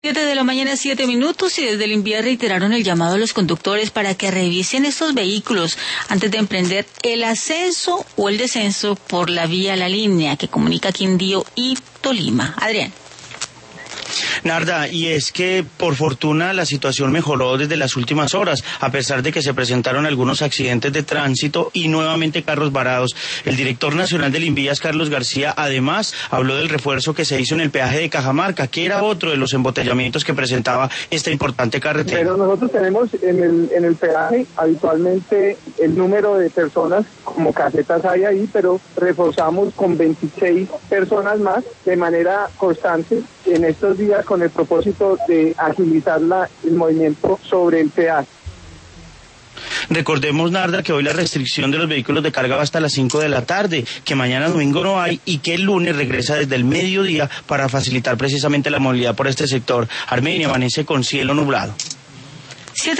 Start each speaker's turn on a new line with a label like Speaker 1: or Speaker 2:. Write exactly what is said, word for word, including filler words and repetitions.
Speaker 1: Siete de la mañana, siete minutos, y desde el INVIAS reiteraron el llamado a los conductores para que revisen estos vehículos antes de emprender el ascenso o el descenso por la vía La Línea que comunica Quindío y Tolima. Adrián.
Speaker 2: Narda, y es que por fortuna la situación mejoró desde las últimas horas, a pesar de que se presentaron algunos accidentes de tránsito y nuevamente carros varados. El director nacional del INVIAS, Carlos García, además habló del refuerzo que se hizo en el peaje de Cajamarca, que era otro de los embotellamientos que presentaba esta importante carretera.
Speaker 3: Pero nosotros tenemos en el, en el peaje habitualmente el número de personas como casetas hay ahí, pero reforzamos con veintiséis personas más de manera constante en estos días con el propósito de agilizar la, el movimiento sobre el peaje.
Speaker 2: Recordemos, Narda, que hoy la restricción de los vehículos de carga va hasta las cinco de la tarde, que mañana domingo no hay y que el lunes regresa desde el mediodía para facilitar precisamente la movilidad por este sector. Armenia amanece con cielo nublado.